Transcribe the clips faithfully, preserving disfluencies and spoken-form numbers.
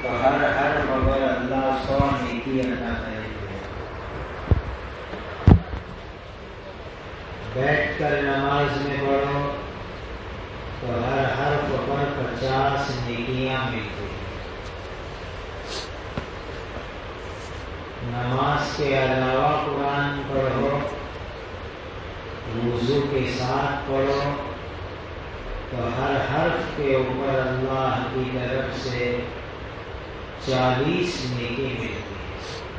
تو ہر ہر بغیر اللہ سو نیکی عطا کریں گے. بیٹھ کر نماز میں پڑھو تو ہر حرف پر پچاس نیکیاں ملتی ہیں. نماز کے علاوہ قرآن پڑھو، وضو کے ساتھ پڑھو تو ہر حرف کے اوپر اللہ کی طرف سے چالیس نیکی ملتی ہے.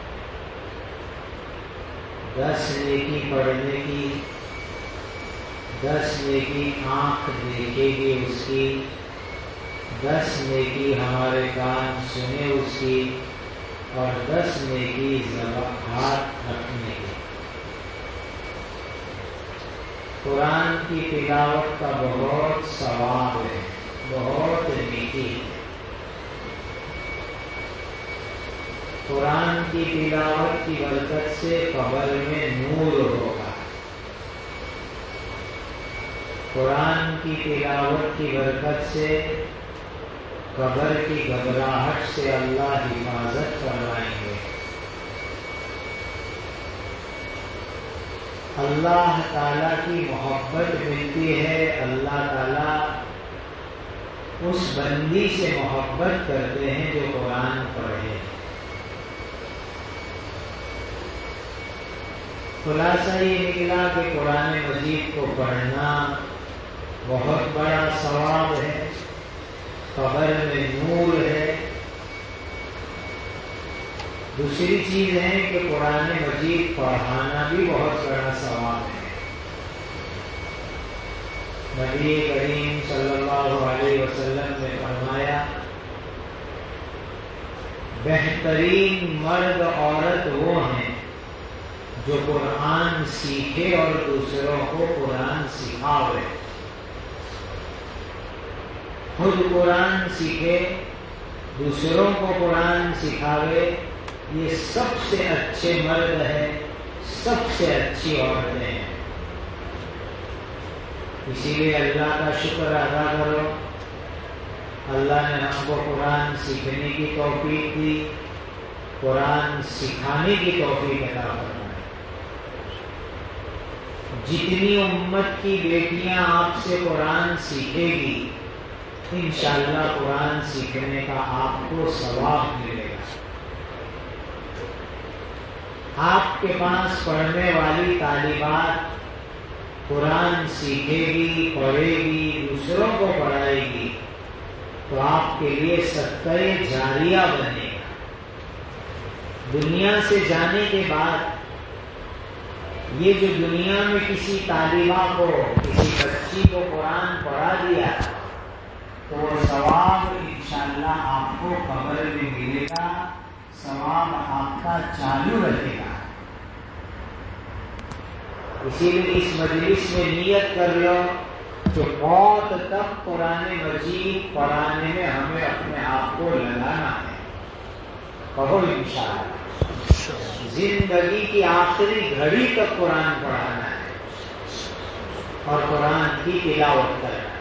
دس نیکی پڑھنے کی، دس نیکی آنکھ دیکھے گی اس کی، دس نیکی ہمارے کان سنے اس کی، اور دس نیکی زبان ہاتھ رکھنے کی. قرآن کی تلاوت کا بہت ثواب ہے، بہت نیکی ہے. قرآن کی تلاوت کی برکت سے قبر میں نور ہوگا. قرآن کی تلاوت کی برکت سے قبر کی گھبراہٹ سے اللہ حفاظت فرمائیں گے. اللہ تعالیٰ کی محبت ملتی ہے. اللہ تعالیٰ اس بندی سے محبت کرتے ہیں جو قرآن پڑھے. خلاصہ یہ نکلا کہ قرآن مجید کو پڑھنا بہت بڑا ثواب ہے، قبر میں نور ہے. دوسری چیز ہے کہ قرآن مجید پڑھانا بھی بہت بڑا ثواب ہے. نبی کریم صلی اللہ علیہ وسلم نے فرمایا بہترین مرد عورت وہ ہیں جو قرآن سیکھے اور دوسروں کو قرآن سکھاوے. خود قرآن سیکھے، دوسروں کو قرآن سکھاوے، یہ سب سے اچھے مرد ہیں، سب سے اچھی عورتیں ہیں. اسی لیے اللہ کا شکر ادا کرو، اللہ نے ہم کو قرآن سیکھنے کی توفیق دی، قرآن سکھانے کی توفیق عطا فرمائی. جتنی امت کی بیٹیاں آپ سے قرآن سیکھے گی انشاءاللہ قرآن سیکھنے کا آپ کو ثواب ملے گا. آپ کے پاس پڑھنے والی طالبات قرآن سیکھے گی، پڑھے گی، دوسروں کو پڑھائے گی تو آپ کے لیے صدقہ جاریہ بنے گا. دنیا سے جانے کے بعد یہ جو دنیا میں کسی طالبہ کو، کسی بچی کو قرآن پڑھا دیا تو وہ ثواب انشاءاللہ آپ کو قبر میں ملے گا، ثواب آپ کا چالو رہے گا. اسی لیے اس مجلس میں نیت کر لو کہ موت تک قرآن مجید پڑھانے میں ہمیں اپنے آپ کو لگانا ہے. کہو انشاءاللہ زندگی کی آخری گھڑی تک قرآن پڑھانا ہے اور قرآن کی تلاوت کرنا ہے.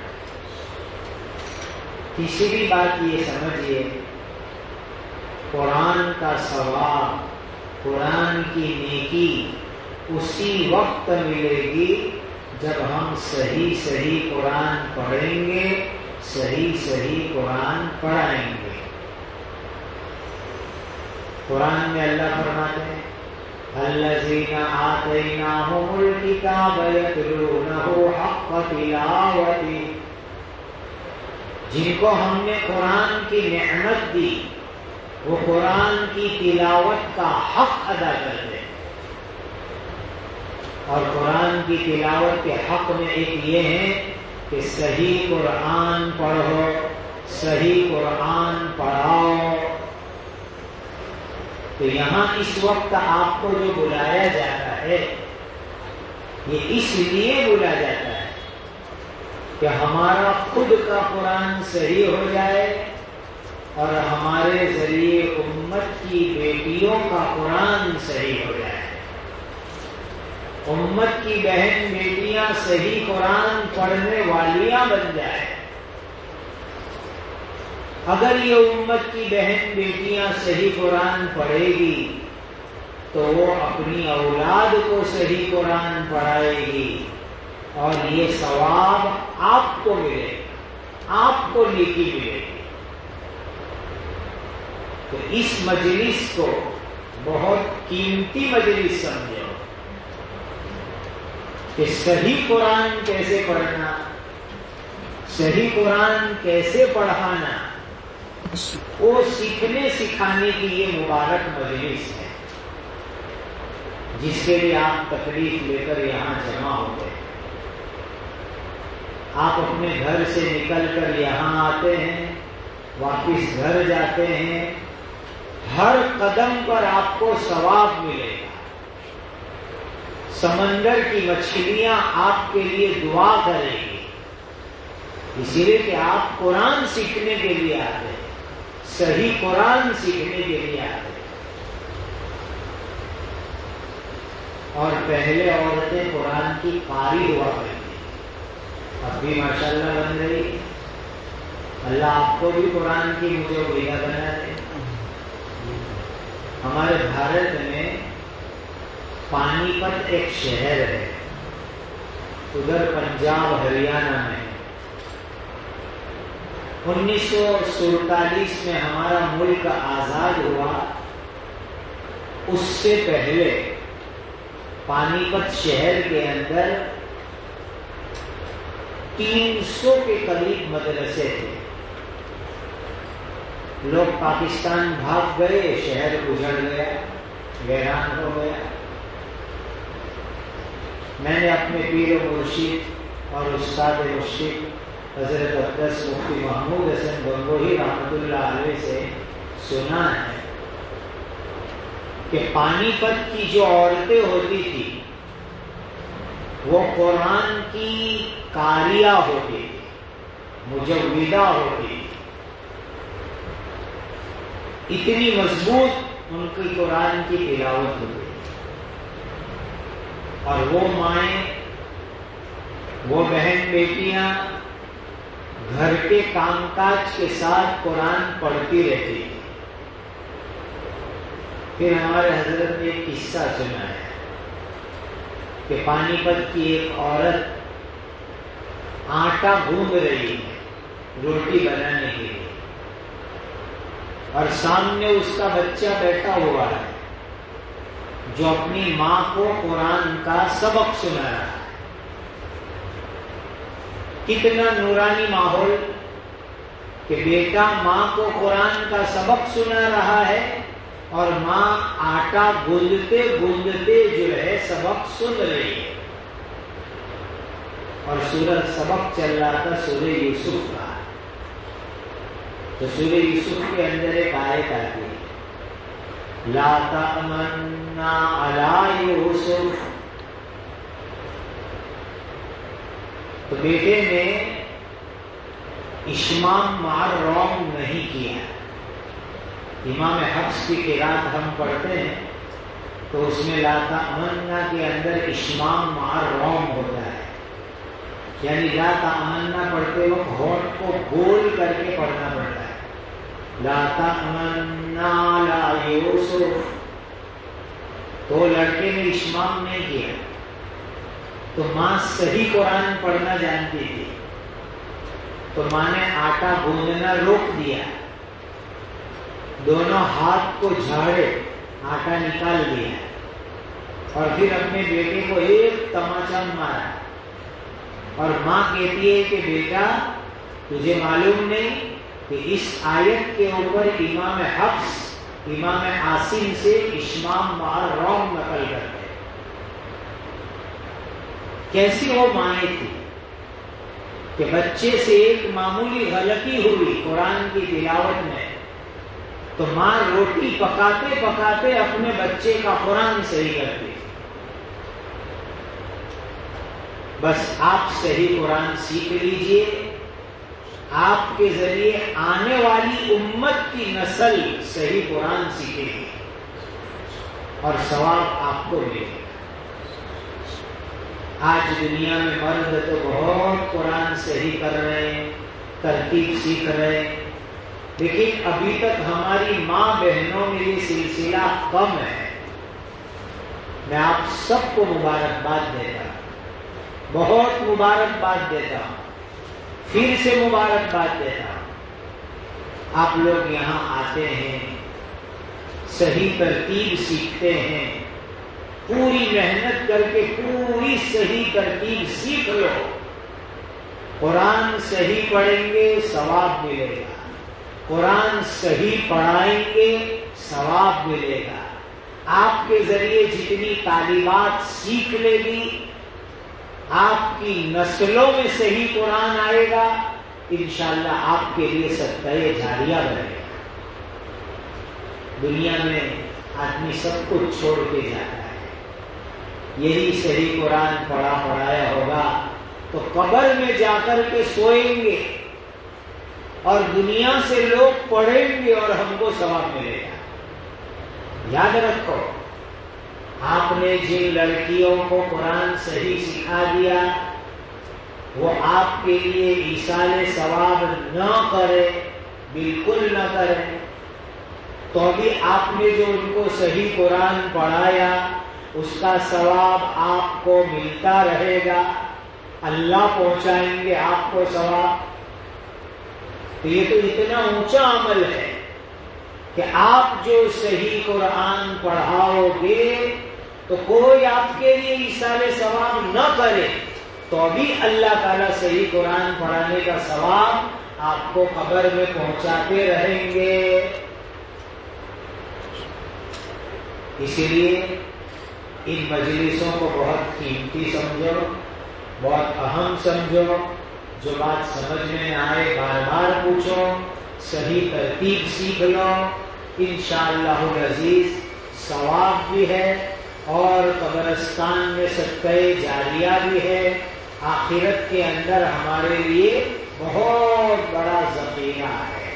تیسری بات یہ سمجھیے، قرآن کا ثواب، قرآن کی نیکی اسی وقت ملے گی جب ہم صحیح صحیح قرآن پڑھیں گے، صحیح صحیح قرآن پڑھائیں گے. قرآن میں اللہ فرماتے ہیں الذین آتیناہم الکتاب یتلونہ حق تلاوتہ، جن کو ہم نے قرآن کی نعمت دی وہ قرآن کی تلاوت کا حق ادا کرتے ہیں. اور قرآن کی تلاوت کے حق میں ایک یہ ہے کہ صحیح قرآن پڑھو، صحیح قرآن پڑھاؤ. تو یہاں اس وقت آپ کو جو بلایا جاتا ہے یہ اس لیے بلایا جاتا ہے کہ ہمارا خود کا قرآن صحیح ہو جائے اور ہمارے ذریعے امت کی بیٹیوں کا قرآن صحیح ہو جائے. امت کی بہن بیٹیاں صحیح قرآن پڑھنے والیاں بن جائے. اگر یہ امت کی بہن بیٹیاں صحیح قرآن پڑھے گی تو وہ اپنی اولاد کو صحیح قرآن پڑھائے گی اور یہ ثواب آپ کو ملے گا، آپ کو نیکی ملے گی۔ تو اس مجلس کو بہت قیمتی مجلس سمجھو کہ صحیح قرآن کیسے پڑھنا، صحیح قرآن کیسے پڑھانا، وہ سیکھنے سکھانے کی یہ مبارک مجلس ہے جس کے لیے آپ تکلیف لے کر یہاں جمع ہوتے ہیں۔ آپ اپنے گھر سے نکل کر یہاں آتے ہیں، واپس گھر جاتے ہیں، ہر قدم پر آپ کو ثواب ملے گا۔ سمندر کی مچھلیاں آپ کے لیے دعا کریں گی، اسی لیے کہ آپ قرآن سیکھنے کے لیے آتے ہیں، صحیح قرآن سیکھنے کے لیے آتے ہیں۔ اور پہلے عورتیں قرآن کی قاری ہوا کرتی، اب بھی ماشاءاللہ بن رہی۔ اللہ آپ کو بھی قرآن کی مجھے ویلا بنا دے۔ ہمارے بھارت میں پانی پت ایک شہر ہے، ادھر پنجاب ہریانہ میں۔ انیس سو سینتالیس میں ہمارا ملک آزاد ہوا، اس سے پہلے پانی پت شہر کے اندر تین سو کے قریب مدرسے تھے۔ لوگ پاکستان بھاگ گئے، شہر اجڑ گیا، ویران ہو گیا۔ میں نے اپنے پیر و مرشد اور استاد مرشد حضرت اقدس مفتی محمود حسن گنگوہی رحمۃ اللہ علیہ سے سنا ہے کہ پانی پت کی جو عورتیں ہوتی تھی وہ قرآن کی قاریہ ہوتی تھی، مجودہ ہوتی تھی، اتنی مضبوط ان کی قرآن کی تلاوت ہوتی تھی۔ اور وہ مائیں، وہ بہن بیٹیاں گھر کے کام کاج کے ساتھ قرآن پڑھتی رہتی تھی۔ پھر ہمارے حضرت نے ایک قصہ سنا ہے کہ پانی پت کی ایک عورت آٹا گوندھ رہی ہے روٹی بنانے کے لیے، اور سامنے اس کا بچہ بیٹھا ہوا ہے جو اپنی ماں کو قرآن کا سبق سنا رہا ہے۔ کتنا نورانی ماحول کہ بیٹا ماں کو قرآن کا سبق سنا رہا ہے اور ماں آٹا گوندھتے گوندھتے جو ہے سبق سن رہی ہے۔ اور سورہ سبق چل رہا تھا سورہ یوسف کا، تو سورہ یوسف کے اندر ایک آیت آتی ہے، لا تأمنا علی یوسف۔ تو بیٹے نے اشمام مع روم نہیں کیا۔ امام حفص کی قرات ہم پڑھتے ہیں تو اس میں لا تأمنا کے اندر اشمام مع روم ہوتا ہے، یعنی لا تأمنا پڑھتے وقت ہونٹ کو گول کر کے پڑھنا پڑتا ہے۔ لا تأمنا علی یوسف، تو لڑکے نے اشمام نہیں کیا، تو ماں صحیح قرآن پڑھنا جانتی تھی، تو ماں نے آٹا گوندھنا روک دیا، دونوں ہاتھ کو جھاڑے، آٹا نکال دیا، اور پھر اپنے بیٹے کو ایک تماچا مارا، اور ماں کہتی ہے کہ بیٹا تجھے معلوم نہیں کہ اس آیت کے اوپر امام حفص امام عاصم سے اشمام مع روم نقل کرتے ہیں۔ کیسی وہ مائیں تھی کہ بچے سے ایک معمولی غلطی ہوئی قرآن کی تلاوت میں تو ماں روٹی پکاتے پکاتے اپنے بچے کا قرآن صحیح کرتی۔ بس آپ صحیح قرآن سیکھ لیجئے، آپ کے ذریعے آنے والی امت کی نسل صحیح قرآن سیکھے گی اور ثواب آپ کو ملے گا۔ آج دنیا میں مرد تو بہت قرآن صحیح کر رہے ہیں، ترتیب سیکھ رہے ہیں، لیکن ابھی تک ہماری ماں بہنوں میں یہ سلسلہ کم ہے. میں آپ سب کو مبارکباد دیتا ہوں, بہت مبارکباد دیتا ہوں, پھر سے مبارکباد دیتا ہوں. آپ لوگ یہاں آتے ہیں, صحیح ترتیب سیکھتے ہیں, پوری محنت کر کے پوری صحیح ترتیب سیکھ لو. قرآن صحیح پڑھیں گے ثواب ملے گا, قرآن صحیح پڑھائیں گے ثواب ملے گا. آپ کے ذریعے جتنی تعلیمات سیکھ لے گی, آپ کی نسلوں میں صحیح قرآن آئے گا, انشاءاللہ آپ کے لیے صدقہ جاریہ بنے گا. دنیا میں آدمی سب کچھ چھوڑ کے جاتا ہے, یہی صحیح قرآن پڑھا پڑھایا ہوگا تو قبر میں جا کر کے سوئیں گے اور دنیا سے لوگ پڑھیں گے اور ہم کو ثواب ملے گا. یاد رکھو, آپ نے جن لڑکیوں کو قرآن صحیح سکھا دیا وہ آپ کے لیے ایصال ثواب نہ کرے, بالکل نہ کرے, تو بھی آپ نے جو ان کو صحیح قرآن پڑھایا اس کا ثواب آپ کو ملتا رہے گا. اللہ پہنچائیں گے آپ کو ثواب. تو یہ تو اتنا اونچا عمل ہے کہ آپ جو صحیح قرآن پڑھاؤ گے تو کوئی آپ کے لیے ایصال ثواب نہ کرے تو بھی اللہ تعالیٰ صحیح قرآن پڑھانے کا ثواب آپ کو قبر میں پہنچاتے رہیں گے. اسی لیے ان مجلسوں کو بہت قیمتی سمجھو, بہت اہم سمجھو. جو بات سمجھ میں آئے بار بار پوچھو, صحیح ترتیب سیکھ لو, انشاءاللہ العزیز ثواب بھی ہے اور قبرستان میں صدقہ جاریہ بھی ہے. آخرت کے اندر ہمارے لیے بہت بڑا ذخیرہ ہے.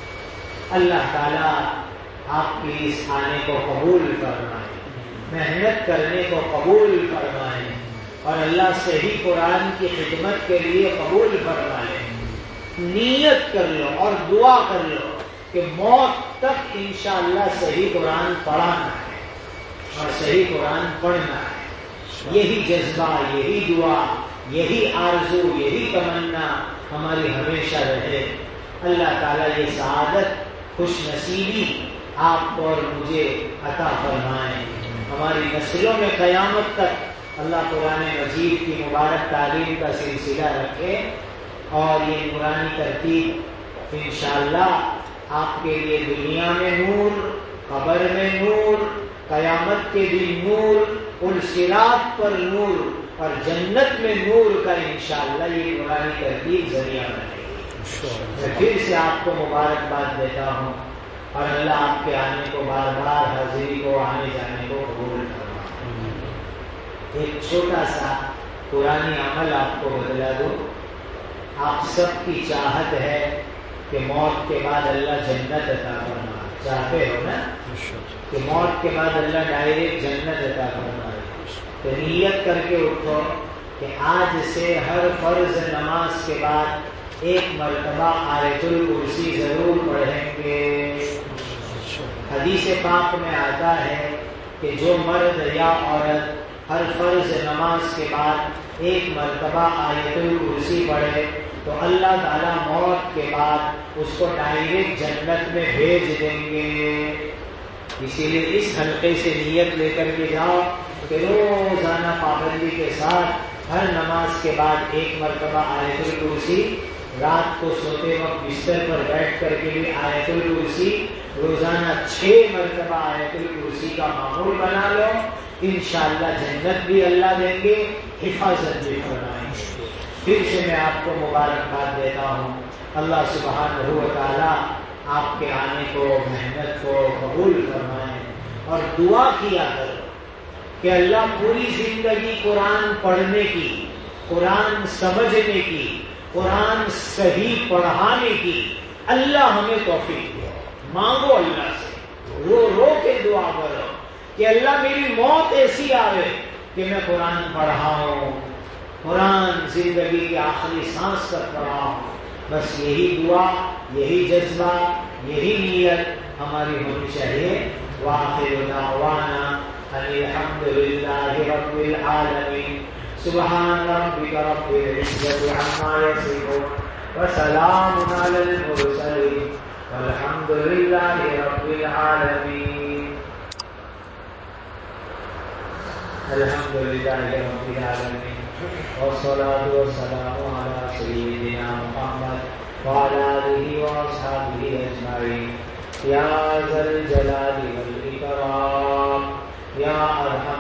اللہ تعالیٰ آپ کے اس آنے کو قبول فرمائے, محنت کرنے کو قبول فرمائے اور اللہ صحیح قرآن کی خدمت کے لیے قبول فرمائے. نیت کر لو اور دعا کر لو کہ موت تک انشاءاللہ صحیح قرآن پڑھانا ہے اور صحیح قرآن پڑھنا ہے. یہی جذبہ, یہی دعا, یہی آرزو, یہی تمنا ہماری ہمیشہ رہے. اللہ تعالیٰ یہ سعادت, خوش نصیبی آپ اور مجھے عطا فرمائیں. ہماری نسلوں میں قیامت تک اللہ قرآن مجید کی مبارک تعلیم کا سلسلہ رکھے اور یہ قرآنی ترتیب انشاءاللہ آپ کے لیے دنیا میں نور, قبر میں نور, قیامت کے دن نور, الصراط پر نور اور جنت میں نور کا انشاءاللہ یہ قرآنی ترتیب ذریعہ بنے گی. میں پھر سے آپ کو مبارکباد دیتا ہوں اور اللہ آپ کے آنے کو بار بار, حاضری کو, آنے جانے کو قبول فرمائے. ایک چھوٹا سا قرآنی عمل آپ کو بتلا دو. آپ سب کی چاہت ہے کہ موت کے بعد اللہ جنت عطا فرمائے, چاہتے ہو نا کہ موت کے بعد اللہ ڈائریکٹ جنت عطا فرمائے. تو نیت کر کے اٹھو کہ آج سے ہر فرض نماز کے بعد ایک مرتبہ آیت الکرسی ضرور پڑھیں گے. حدیث پاک میں آتا ہے کہ جو مرد یا عورت ہر فرض نماز کے بعد ایک مرتبہ آیت الکرسی پڑھے تو اللہ تعالیٰ موت کے بعد اس کو ڈائریکٹ جنت میں بھیج دیں گے. اسی لیے اس حلقے سے نیت لے کر کے جاؤ کہ روزانہ پابندی کے ساتھ ہر نماز کے بعد ایک مرتبہ آیت الکرسی, رات کو سوتے وقت بستر پر بیٹھ کر کے بھی آیت الکرسی, روزانہ چھ مرتبہ آیت الکرسی کا معمول بنا لو. انشاءاللہ جنت بھی اللہ دیں گے, حفاظت بھی فرمائیں گے. پھر سے میں آپ کو مبارکباد دیتا ہوں. اللہ سبحانہ و تعالیٰ آپ کے آنے کو, محنت کو قبول فرمائیں اور دعا کیا کرو کہ اللہ پوری زندگی قرآن پڑھنے کی, قرآن سمجھنے کی, قرآن صحیح پڑھانے کی اللہ ہمیں توفیق دے. مانگو اللہ سے, رو رو کے دعا کرو کہ اللہ میری موت ایسی آئے کہ میں قرآن پڑھاؤں, قرآن زندگی کی آخری سانس تک پڑھاؤں. بس یہی دعا, یہی جذبہ, یہی نیت ہماری ہونی چاہیے. وآخر دعوانا ان الحمد للہ رب العالمین. سبحان ربک رب العزة عما یصفون وسلام علی المرسلین والحمد للہ رب العالمین. الحمد للہ رب العالمین والصلاة والسلام علی سیدنا محمد وعلی آلہ واصحابہ اجمعین. یا ذا الجلال والاکرام یا ارحم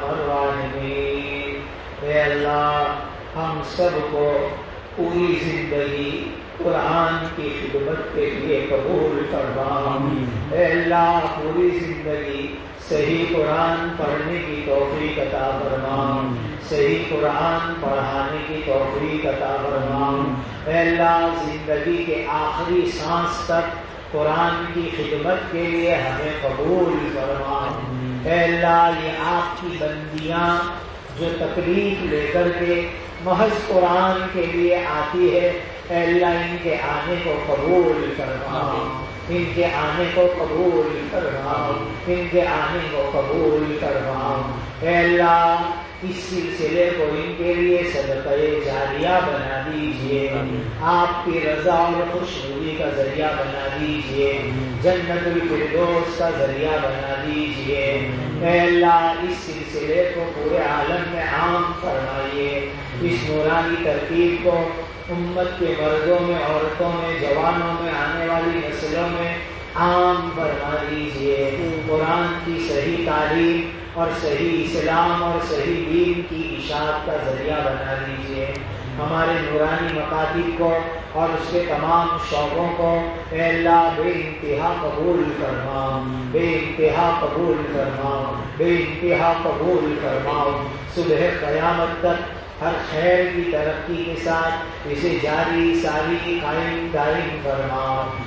الراحمین. اے اللہ ہم سب کو پوری زندگی قرآن کی خدمت کے لیے قبول فرما. اے اللہ پوری زندگی صحیح قرآن پڑھنے کی توفیق عطا فرما. صحیح قرآن پڑھانے کی توفیق عطا فرما. اے اللہ زندگی کے آخری سانس تک قرآن کی خدمت کے لیے ہمیں قبول فرما. اے اللہ یہ آپ کی بندیاں جو تکلیف لے کر کے محض قرآن کے لیے آتی ہے، اے اللہ ان کے آنے کو قبول فرما. ان کے آنے کو قبول فرما. ان کے آنے کو قبول فرما. اے اللہ اس سلسلے کو ان کے لیے صدقہ جاریہ بنا دیجئے. آپ کی رضا اور خوشنودی کا ذریعہ بنا دیجئے. جنت الفردوس کا ذریعہ بنا دیجئے. اے اللہ اس سلسلے کو پورے عالم میں عام فرمائیے. اس نورانی ترتیب کو امت کے مردوں میں، عورتوں میں، جوانوں میں، آنے والی نسلوں میں عام فرما دیجیے. قرآن کی صحیح تعلیم اور صحیح اسلام اور صحیح دین کی اشاعت کا ذریعہ بنا دیجیے. ہمارے نورانی مکاتب کو اور اس کے تمام شعبوں کو اے اللہ بے انتہا قبول فرما. بے انتہا قبول فرما. بے انتہا قبول فرماؤ. صبح قیامت تک ہر خیر کی ترقی کے ساتھ اسے جاری ساری قائم دائم فرما.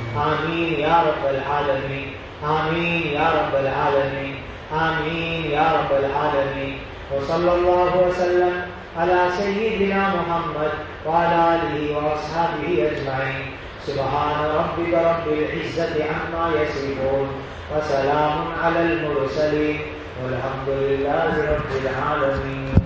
آمین یا رب العالمین. آمین یا رب العالمین. آمین یا رب العالمین. وصلی اللہ وسلم علی سیدنا محمد وعلی آلہ واصحابہ اجمعین. سبحان ربک رب العزة عما یصفون وسلام علی المرسلین والحمد للہ رب العالمین.